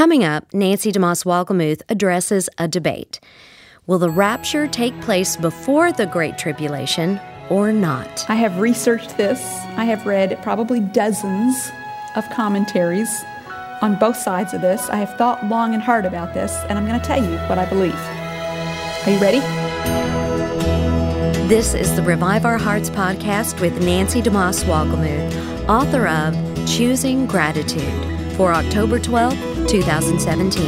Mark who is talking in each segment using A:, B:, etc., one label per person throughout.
A: Coming up, Nancy DeMoss Wolgemuth addresses a debate. Will the rapture take place before the Great Tribulation or not?
B: I have researched this. I have read probably dozens of commentaries on both sides of this. I have thought long and hard about this, and I'm going to tell you what I believe. Are you ready?
A: This is the Revive Our Hearts podcast with Nancy DeMoss Wolgemuth, author of Choosing Gratitude, for October 12, 2017.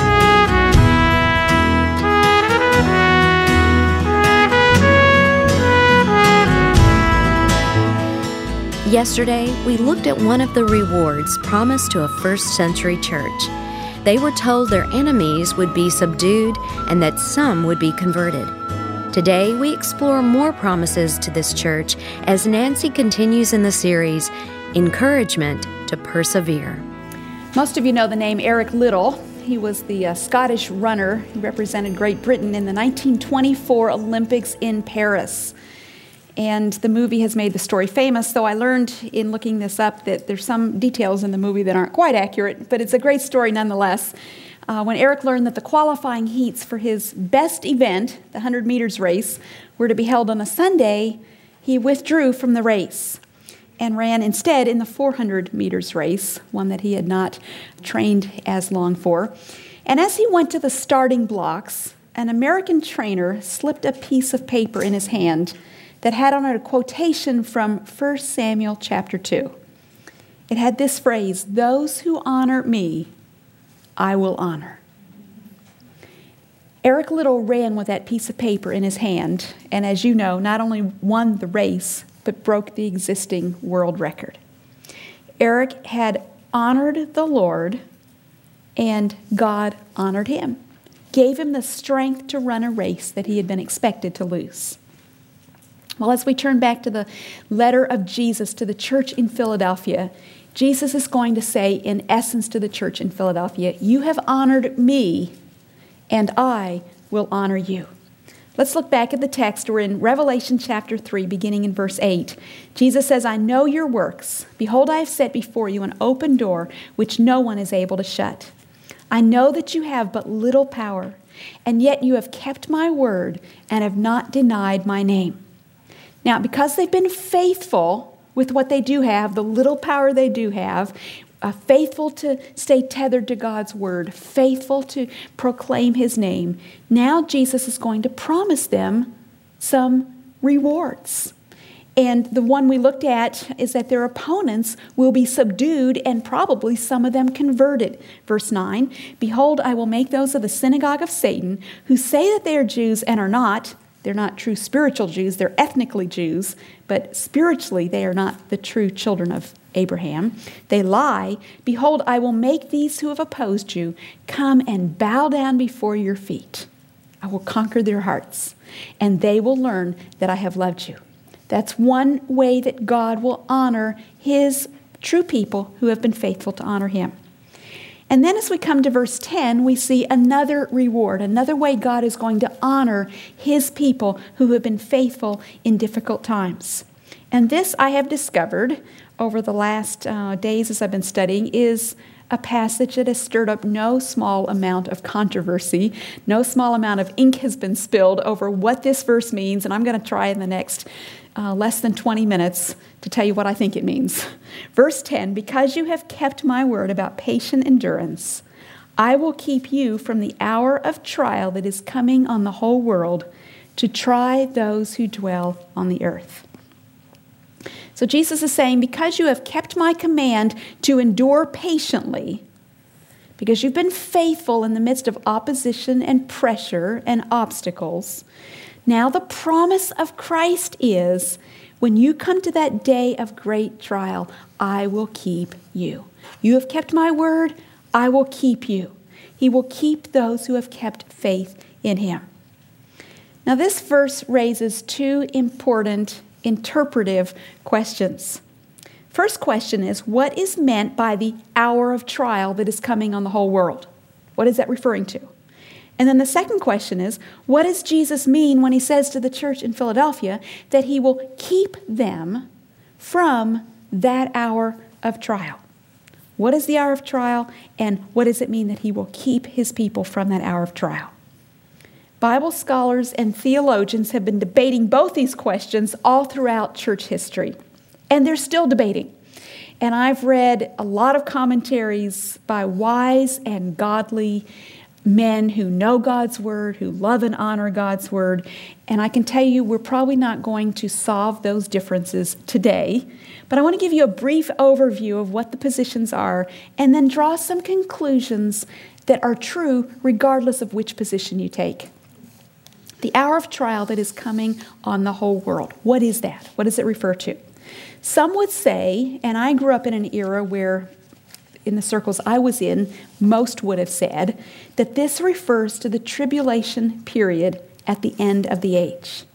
A: Yesterday, we looked at one of the rewards promised to a first-century church. They were told their enemies would be subdued and that some would be converted. Today, we explore more promises to this church as Nancy continues in the series, Encouragement to Persevere.
B: Most of you know the name Eric Liddell. He was the Scottish runner who represented Great Britain in the 1924 Olympics in Paris. And the movie has made the story famous, though I learned in looking this up that there's some details in the movie that aren't quite accurate, but it's a great story nonetheless. When Eric learned that the qualifying heats for his best event, the 100 meters race, were to be held on a Sunday, he withdrew from the race and ran instead in the 400 meters race, one that he had not trained as long for. And as he went to the starting blocks, an American trainer slipped a piece of paper in his hand that had on it a quotation from 1 Samuel chapter 2. It had this phrase, "Those who honor me, I will honor." Eric Liddell ran with that piece of paper in his hand, and as you know, not only won the race, but broke the existing world record. Eric had honored the Lord, and God honored him, gave him the strength to run a race that he had been expected to lose. Well, as we turn back to the letter of Jesus to the church in Philadelphia, Jesus is going to say, in essence, to the church in Philadelphia, "You have honored me, and I will honor you." Let's look back at the text. We're in Revelation chapter 3, beginning in verse 8. Jesus says, "I know your works. Behold, I have set before you an open door, which no one is able to shut. I know that you have but little power, and yet you have kept my word and have not denied my name." Now, because they've been faithful with what they do have, the little power they do have, faithful to stay tethered to God's word, faithful to proclaim his name, now Jesus is going to promise them some rewards. And the one we looked at is that their opponents will be subdued and probably some of them converted. Verse 9, "Behold, I will make those of the synagogue of Satan who say that they are Jews and are not." They're not true spiritual Jews, they're ethnically Jews, but spiritually they are not the true children of Abraham. They lie. "Behold, I will make these who have opposed you come and bow down before your feet. I will conquer their hearts, and they will learn that I have loved you." That's one way that God will honor his true people who have been faithful to honor him. And then as we come to verse 10, we see another reward, another way God is going to honor his people who have been faithful in difficult times. And this, I have discovered over the last days as I've been studying, is a passage that has stirred up no small amount of controversy. No small amount of ink has been spilled over what this verse means, and I'm going to try in the next less than 20 minutes to tell you what I think it means. Verse 10, "Because you have kept my word about patient endurance, I will keep you from the hour of trial that is coming on the whole world to try those who dwell on the earth." So Jesus is saying, because you have kept my command to endure patiently, because you've been faithful in the midst of opposition and pressure and obstacles, now the promise of Christ is, when you come to that day of great trial, I will keep you. You have kept my word, I will keep you. He will keep those who have kept faith in him. Now this verse raises two important interpretive questions. First question is, what is meant by the hour of trial that is coming on the whole world? What is that referring to? And then the second question is, what does Jesus mean when he says to the church in Philadelphia that he will keep them from that hour of trial? What is the hour of trial, and what does it mean that he will keep his people from that hour of trial? Bible scholars and theologians have been debating both these questions all throughout church history, and they're still debating. And I've read a lot of commentaries by wise and godly men who know God's Word, who love and honor God's Word. And I can tell you, we're probably not going to solve those differences today. But I want to give you a brief overview of what the positions are and then draw some conclusions that are true regardless of which position you take. The hour of trial that is coming on the whole world. What is that? What does it refer to? Some would say, and I grew up in an era where in the circles I was in, most would have said that this refers to the tribulation period at the end of the age.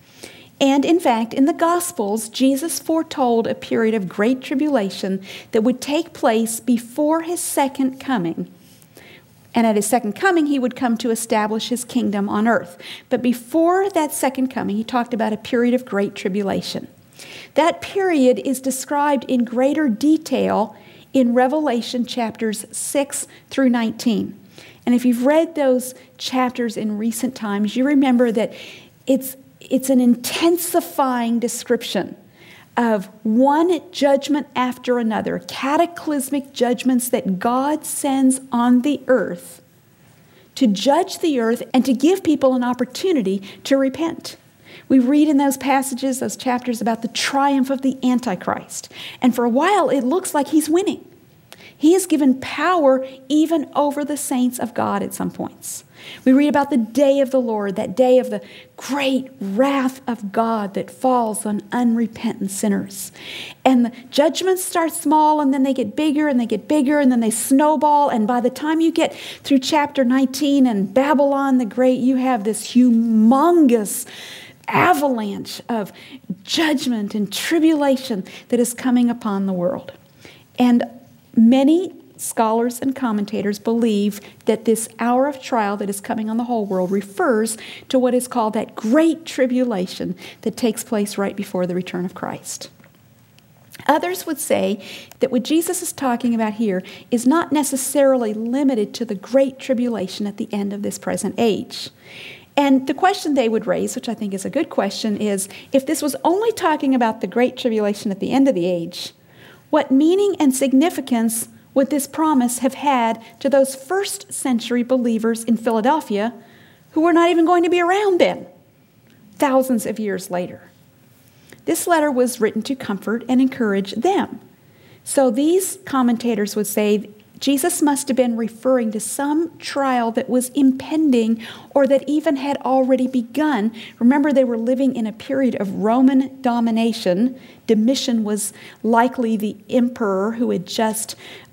B: And in fact, in the Gospels, Jesus foretold a period of great tribulation that would take place before his second coming. And at his second coming, he would come to establish his kingdom on earth. But before that second coming, he talked about a period of great tribulation. That period is described in greater detail in Revelation chapters 6 through 19. And if you've read those chapters in recent times, you remember that it's an intensifying description of one judgment after another, cataclysmic judgments that God sends on the earth to judge the earth and to give people an opportunity to repent. We read in those passages, those chapters, about the triumph of the Antichrist. And for a while, it looks like he's winning. He is given power even over the saints of God at some points. We read about the day of the Lord, that day of the great wrath of God that falls on unrepentant sinners. And the judgments start small, and then they get bigger, and they get bigger, and then they snowball. And by the time you get through chapter 19 and Babylon the Great, you have this humongous avalanche of judgment and tribulation that is coming upon the world. And many scholars and commentators believe that this hour of trial that is coming on the whole world refers to what is called that great tribulation that takes place right before the return of Christ. Others would say that what Jesus is talking about here is not necessarily limited to the great tribulation at the end of this present age. And the question they would raise, which I think is a good question, is if this was only talking about the great tribulation at the end of the age, what meaning and significance would this promise have had to those first century believers in Philadelphia who were not even going to be around then, thousands of years later? This letter was written to comfort and encourage them. So these commentators would say Jesus must have been referring to some trial that was impending or that even had already begun. Remember, they were living in a period of Roman domination. Domitian was likely the emperor who had just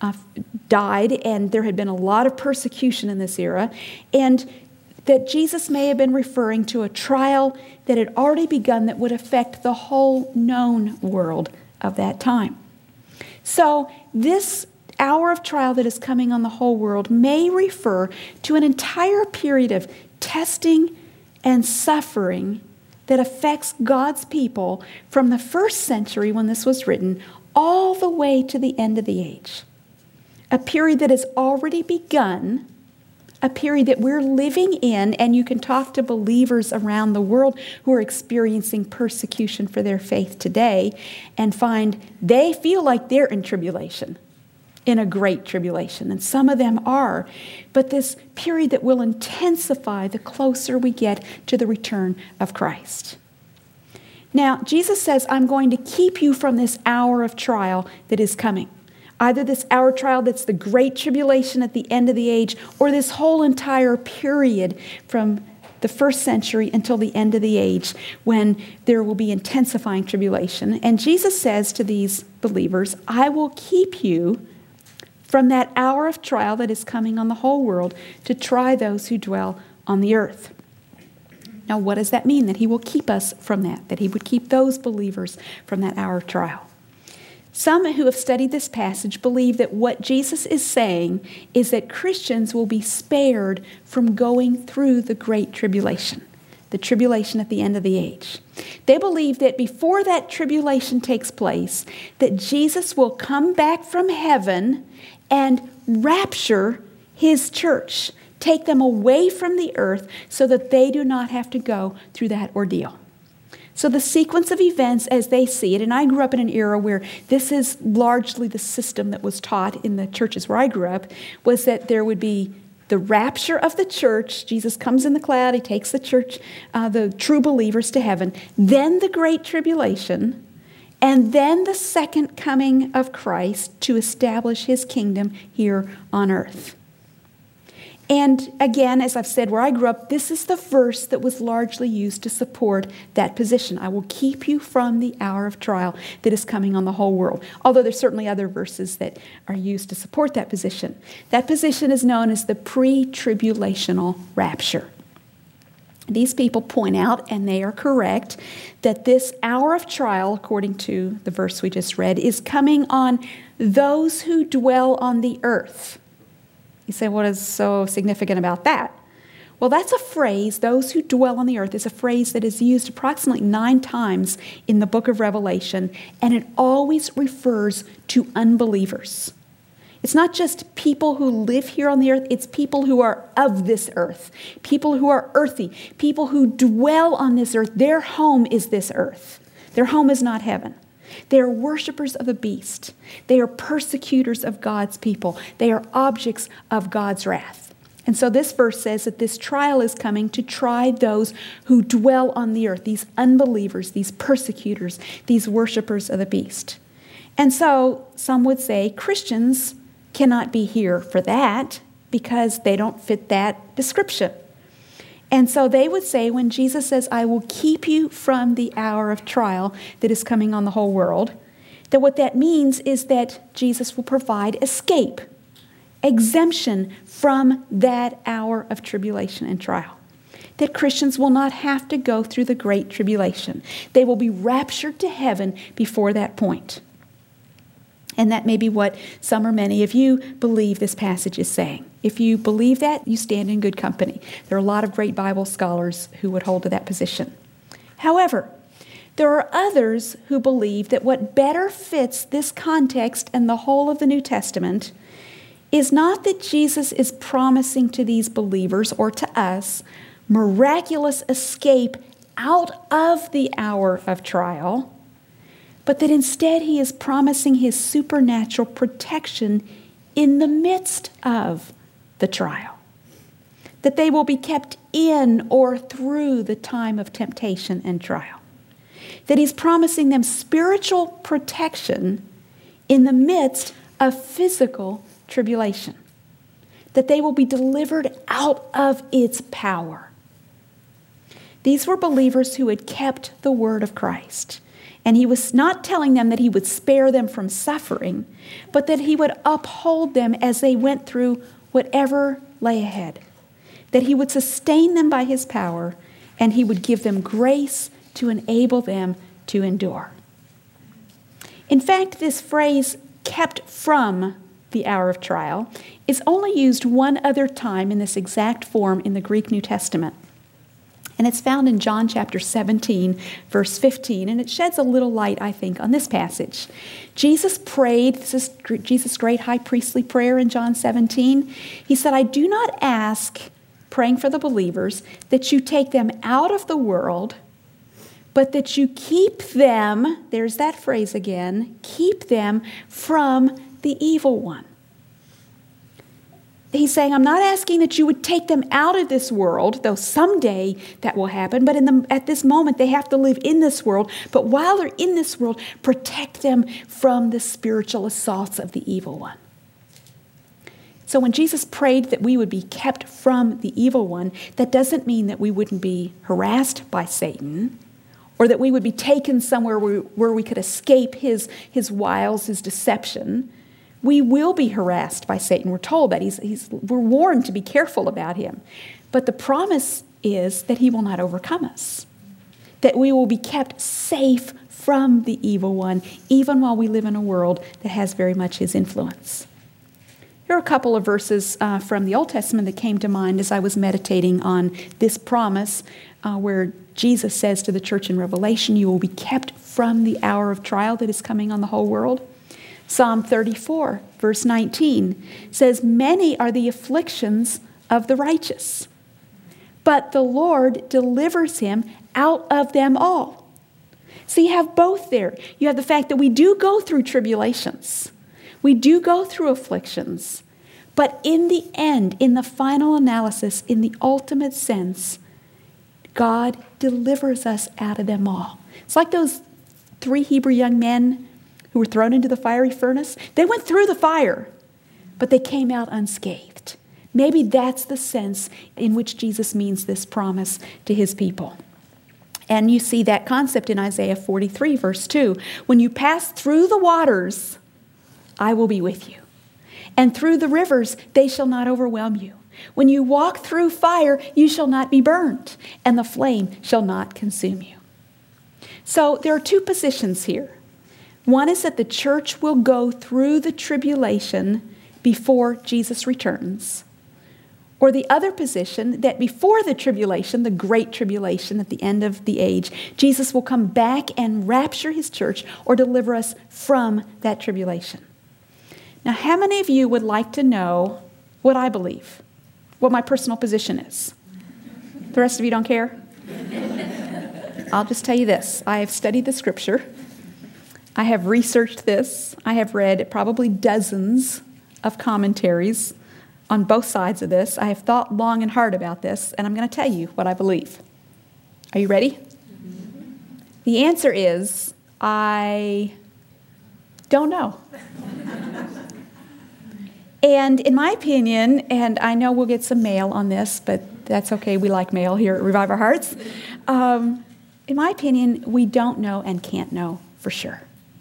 B: died, and there had been a lot of persecution in this era. And that Jesus may have been referring to a trial that had already begun that would affect the whole known world of that time. So this hour of trial that is coming on the whole world may refer to an entire period of testing and suffering that affects God's people from the first century when this was written all the way to the end of the age. A period that has already begun, a period that we're living in, and you can talk to believers around the world who are experiencing persecution for their faith today and find they feel like they're in tribulation, in a great tribulation, and some of them are. But this period that will intensify the closer we get to the return of Christ. Now, Jesus says, I'm going to keep you from this hour of trial that is coming. Either this hour of trial that's the great tribulation at the end of the age, or this whole entire period from the first century until the end of the age when there will be intensifying tribulation. And Jesus says to these believers, I will keep you from that hour of trial that is coming on the whole world to try those who dwell on the earth. Now, what does that mean, that he will keep us from that he would keep those believers from that hour of trial? Some who have studied this passage believe that what Jesus is saying is that Christians will be spared from going through the great tribulation. the tribulation at the end of the age. They believe that before that tribulation takes place, that Jesus will come back from heaven and rapture his church, take them away from the earth so that they do not have to go through that ordeal. So the sequence of events as they see it, and I grew up in an era where this is largely the system that was taught in the churches where I grew up, was that there would be the rapture of the church. Jesus comes in the cloud, he takes the church, the true believers to heaven, then the great tribulation, and then the second coming of Christ to establish his kingdom here on earth. And again, as I've said, where I grew up, this is the verse that was largely used to support that position. I will keep you from the hour of trial that is coming on the whole world. Although there's certainly other verses that are used to support that position. That position is known as the pre-tribulational rapture. These people point out, and they are correct, that this hour of trial, according to the verse we just read, is coming on those who dwell on the earth. You say, what is so significant about that? Well, that's a phrase, those who dwell on the earth, is a phrase that is used approximately 9 times in the book of Revelation, and it always refers to unbelievers. It's not just people who live here on the earth, it's people who are of this earth, people who are earthy, people who dwell on this earth. Their home is this earth. Their home is not heaven. They are worshipers of the beast. They are persecutors of God's people. They are objects of God's wrath. And so this verse says that this trial is coming to try those who dwell on the earth, these unbelievers, these persecutors, these worshipers of the beast. And so some would say Christians cannot be here for that because they don't fit that description. And so they would say when Jesus says, I will keep you from the hour of trial that is coming on the whole world, that what that means is that Jesus will provide escape, exemption from that hour of tribulation and trial. That Christians will not have to go through the great tribulation. They will be raptured to heaven before that point. And that may be what some or many of you believe this passage is saying. If you believe that, you stand in good company. There are a lot of great Bible scholars who would hold to that position. However, there are others who believe that what better fits this context and the whole of the New Testament is not that Jesus is promising to these believers or to us miraculous escape out of the hour of trial, but that instead he is promising his supernatural protection in the midst of the trial. That they will be kept in or through the time of temptation and trial. That he's promising them spiritual protection in the midst of physical tribulation. That they will be delivered out of its power. These were believers who had kept the word of Christ. And he was not telling them that he would spare them from suffering, but that he would uphold them as they went through whatever lay ahead. That he would sustain them by his power, and he would give them grace to enable them to endure. In fact, this phrase, kept from the hour of trial, is only used one other time in this exact form in the Greek New Testament. And it's found in John chapter 17, verse 15, and it sheds a little light, I think, on this passage. Jesus prayed, this is Jesus' great high priestly prayer in John 17. He said, I do not ask, praying for the believers, that you take them out of the world, but that you keep them, there's that phrase again, keep them from the evil one. He's saying, I'm not asking that you would take them out of this world, though someday that will happen, but at this moment they have to live in this world. But while they're in this world, protect them from the spiritual assaults of the evil one. So when Jesus prayed that we would be kept from the evil one, that doesn't mean that we wouldn't be harassed by Satan, or that we would be taken somewhere where we could escape his wiles, his deception. We will be harassed by Satan. We're told that. We're warned to be careful about him. But the promise is that he will not overcome us. That we will be kept safe from the evil one, even while we live in a world that has very much his influence. Here are a couple of verses from the Old Testament that came to mind as I was meditating on this promise where Jesus says to the church in Revelation, you will be kept from the hour of trial that is coming on the whole world. Psalm 34, verse 19 says, many are the afflictions of the righteous, but the Lord delivers him out of them all. So you have both there. You have the fact that we do go through tribulations. We do go through afflictions. But in the end, in the final analysis, in the ultimate sense, God delivers us out of them all. It's like those 3 Hebrew young men who were thrown into the fiery furnace. They went through the fire, but they came out unscathed. Maybe that's the sense in which Jesus means this promise to his people. And you see that concept in Isaiah 43, verse 2. When you pass through the waters, I will be with you. And through the rivers, they shall not overwhelm you. When you walk through fire, you shall not be burned, and the flame shall not consume you. So there are 2 positions here. One is that the church will go through the tribulation before Jesus returns. Or the other position, that before the tribulation, the great tribulation at the end of the age, Jesus will come back and rapture his church or deliver us from that tribulation. Now, how many of you would like to know what I believe, what my personal position is? The rest of you don't care? I'll just tell you this. I have studied the scripture. I have researched this. I have read probably dozens of commentaries on both sides of this. I have thought long and hard about this, and I'm going to tell you what I believe. Are you ready? The answer is, I don't know. And in my opinion, and I know we'll get some mail on this, but that's okay. We like mail here at Revive Our Hearts. In my opinion, we don't know and can't know for sure.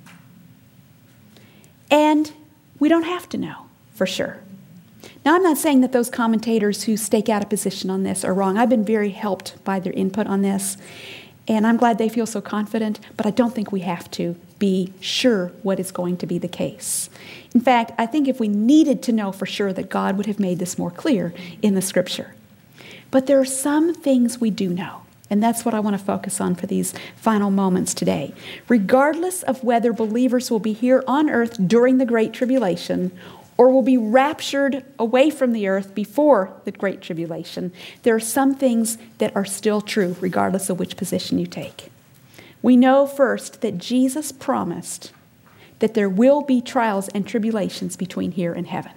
B: And we don't have to know for sure. Now, I'm not saying that those commentators who stake out a position on this are wrong. I've been very helped by their input on this, and I'm glad they feel so confident, but I don't think we have to be sure what is going to be the case. In fact, I think if we needed to know for sure, that God would have made this more clear in the scripture. But there are some things we do know, and that's what I want to focus on for these final moments today. Regardless of whether believers will be here on earth during the Great Tribulation or will be raptured away from the earth before the Great Tribulation, there are some things that are still true, regardless of which position you take. We know first that Jesus promised that there will be trials and tribulations between here and heaven.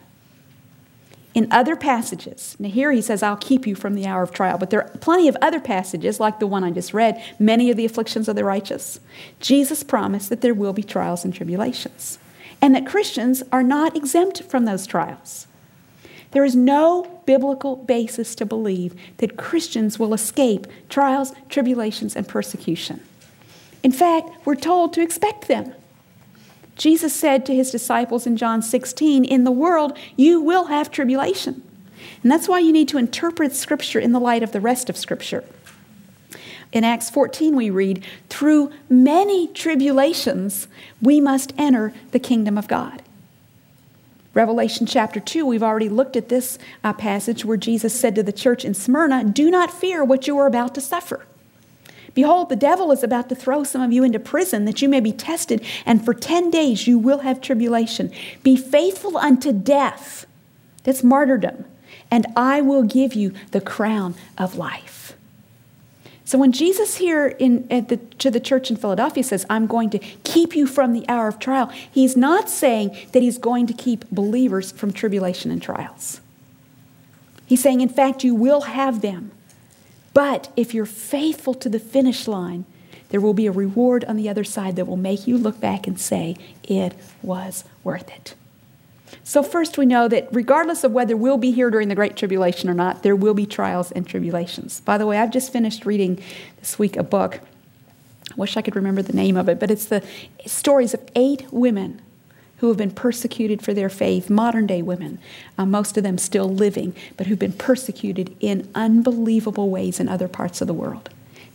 B: In other passages, now here he says, I'll keep you from the hour of trial, but there are plenty of other passages, like the one I just read, many of the afflictions of the righteous. Jesus promised that there will be trials and tribulations, and that Christians are not exempt from those trials. There is no biblical basis to believe that Christians will escape trials, tribulations, and persecution. In fact, we're told to expect them. Jesus said to his disciples in John 16, in the world you will have tribulation. And that's why you need to interpret Scripture in the light of the rest of Scripture. In Acts 14 we read, through many tribulations we must enter the kingdom of God. Revelation chapter 2, we've already looked at this passage where Jesus said to the church in Smyrna, do not fear what you are about to suffer. Behold, the devil is about to throw some of you into prison that you may be tested, and for 10 days you will have tribulation. Be faithful unto death. That's martyrdom. And I will give you the crown of life. So when Jesus here to the church in Philadelphia says, I'm going to keep you from the hour of trial, he's not saying that he's going to keep believers from tribulation and trials. He's saying, in fact, you will have them. But if you're faithful to the finish line, there will be a reward on the other side that will make you look back and say, it was worth it. So first we know that regardless of whether we'll be here during the Great Tribulation or not, there will be trials and tribulations. By the way, I've just finished reading this week a book. I wish I could remember the name of it, but it's the stories of 8 women who have been persecuted for their faith, modern-day women, most of them still living, but who've been persecuted in unbelievable ways in other parts of the world.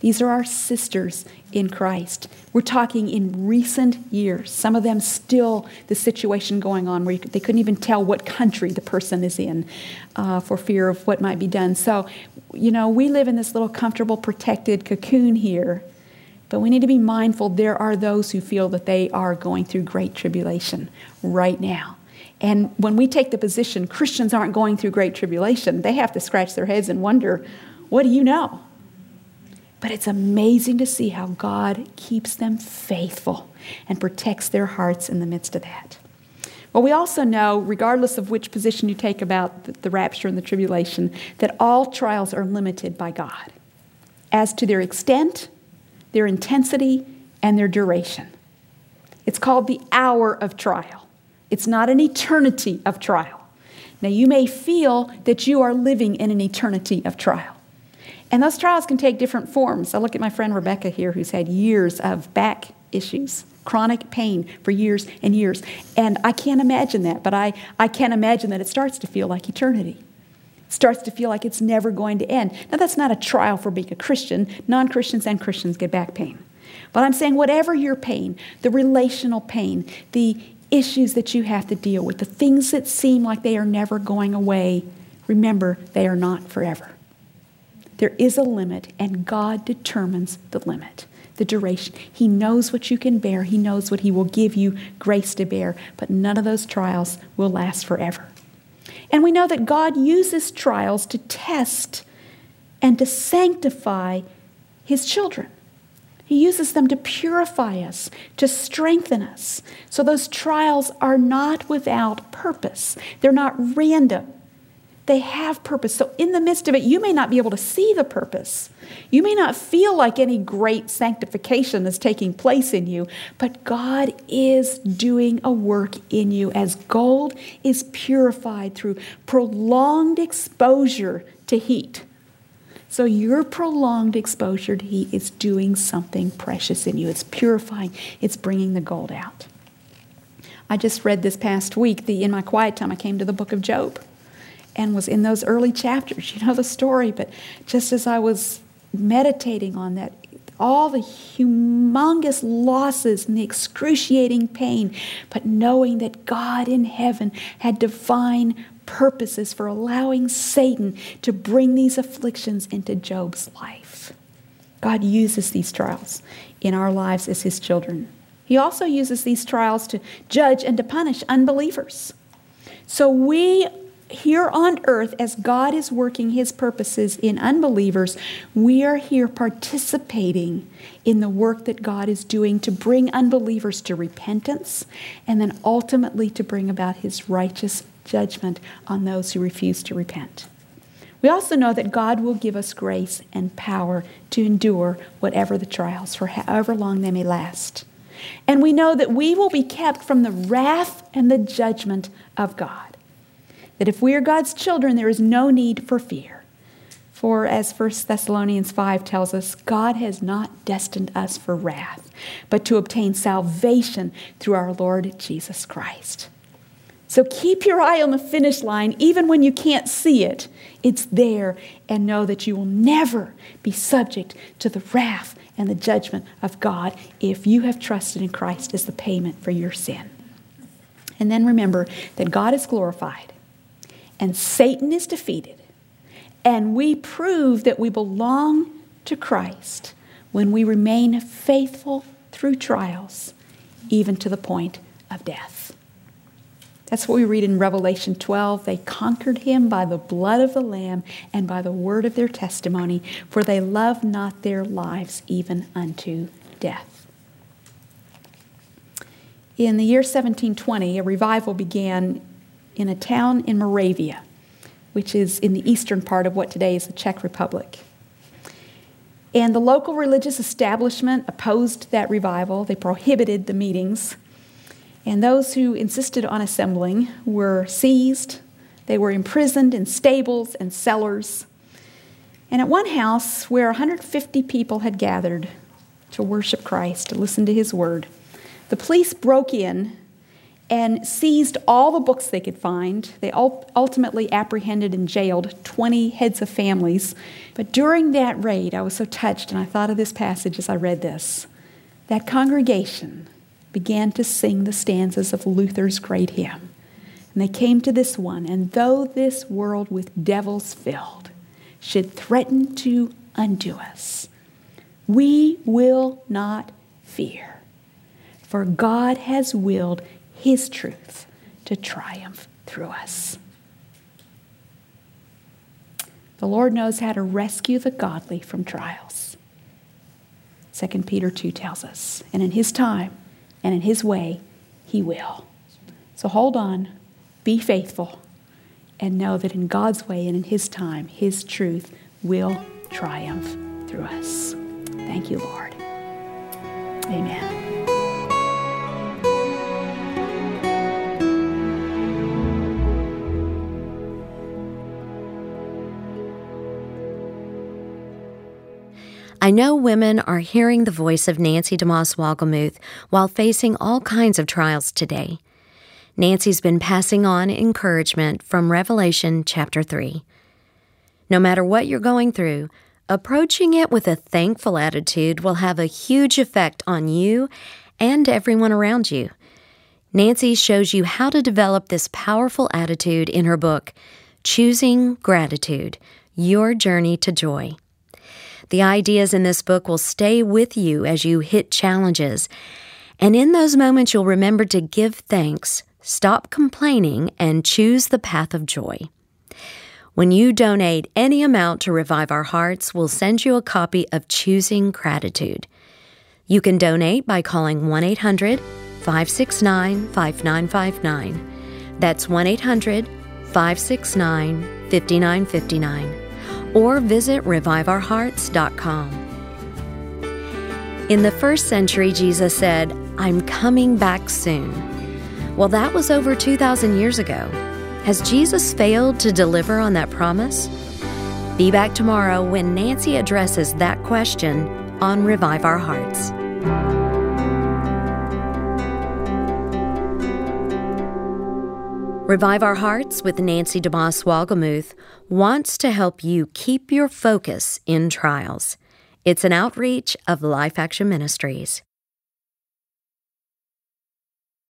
B: These are our sisters in Christ. We're talking in recent years. Some of them still the situation going on where they couldn't even tell what country the person is in for fear of what might be done. So, we live in this little comfortable, protected cocoon here. But we need to be mindful there are those who feel that they are going through great tribulation right now. And when we take the position Christians aren't going through great tribulation, they have to scratch their heads and wonder, what do you know? But it's amazing to see how God keeps them faithful and protects their hearts in the midst of that. Well, we also know, regardless of which position you take about the rapture and the tribulation, that all trials are limited by God as to their extent, their intensity, and their duration. It's called the hour of trial. It's not an eternity of trial. Now, you may feel that you are living in an eternity of trial. And those trials can take different forms. I look at my friend Rebecca here, who's had years of back issues, chronic pain for years and years. And I can't imagine that, but I can imagine that it starts to feel like eternity. It starts to feel like it's never going to end. Now, that's not a trial for being a Christian. Non-Christians and Christians get back pain. But I'm saying whatever your pain, the relational pain, the issues that you have to deal with, the things that seem like they are never going away, remember, they are not forever. There is a limit, and God determines the limit, the duration. He knows what you can bear. He knows what He will give you grace to bear, but none of those trials will last forever. And we know that God uses trials to test and to sanctify His children. He uses them to purify us, to strengthen us. So those trials are not without purpose. They're not random. They have purpose. So in the midst of it, you may not be able to see the purpose. You may not feel like any great sanctification is taking place in you, but God is doing a work in you as gold is purified through prolonged exposure to heat. So your prolonged exposure to heat is doing something precious in you. It's purifying. It's bringing the gold out. I just read this past week, in my quiet time, I came to the book of Job and was in those early chapters. You know the story, but just as I was meditating on that, all the humongous losses and the excruciating pain, but knowing that God in heaven had divine purposes for allowing Satan to bring these afflictions into Job's life. God uses these trials in our lives as His children. He also uses these trials to judge and to punish unbelievers. So we here on earth, as God is working His purposes in unbelievers, we are here participating in the work that God is doing to bring unbelievers to repentance and then ultimately to bring about His righteous judgment on those who refuse to repent. We also know that God will give us grace and power to endure whatever the trials, for however long they may last. And we know that we will be kept from the wrath and the judgment of God. That if we are God's children, there is no need for fear. For as 1 Thessalonians 5 tells us, God has not destined us for wrath, but to obtain salvation through our Lord Jesus Christ. So keep your eye on the finish line, even when you can't see it. It's there, and know that you will never be subject to the wrath and the judgment of God if you have trusted in Christ as the payment for your sin. And then remember that God is glorified and Satan is defeated, and we prove that we belong to Christ when we remain faithful through trials, even to the point of death. That's what we read in Revelation 12. They conquered Him by the blood of the Lamb and by the word of their testimony, for they loved not their lives even unto death. In the year 1720, a revival began in a town in Moravia, which is in the eastern part of what today is the Czech Republic. And the local religious establishment opposed that revival. They prohibited the meetings. And those who insisted on assembling were seized. They were imprisoned in stables and cellars. And at one house where 150 people had gathered to worship Christ, to listen to His word, the police broke in and seized all the books they could find. They ultimately apprehended and jailed 20 heads of families. But during that raid, I was so touched, and I thought of this passage as I read this. That congregation began to sing the stanzas of Luther's great hymn. And they came to this one, and though this world with devils filled should threaten to undo us, we will not fear, for God has willed His truth to triumph through us. The Lord knows how to rescue the godly from trials. 2 Peter 2 tells us, and in His time and in His way, He will. So hold on, be faithful, and know that in God's way and in His time, His truth will triumph through us. Thank you, Lord. Amen.
A: I know women are hearing the voice of Nancy DeMoss Wolgemuth while facing all kinds of trials today. Nancy's been passing on encouragement from Revelation chapter 3. No matter what you're going through, approaching it with a thankful attitude will have a huge effect on you and everyone around you. Nancy shows you how to develop this powerful attitude in her book, Choosing Gratitude, Your Journey to Joy. The ideas in this book will stay with you as you hit challenges, and in those moments you'll remember to give thanks, stop complaining, and choose the path of joy. When you donate any amount to Revive Our Hearts, we'll send you a copy of Choosing Gratitude. You can donate by calling 1-800-569-5959. That's 1-800-569-5959. Or visit reviveourhearts.com. In the first century, Jesus said, "I'm coming back soon." Well, that was over 2,000 years ago. Has Jesus failed to deliver on that promise? Be back tomorrow when Nancy addresses that question on Revive Our Hearts. Revive Our Hearts with Nancy DeMoss Wolgemuth wants to help you keep your focus in trials. It's an outreach of Life Action Ministries.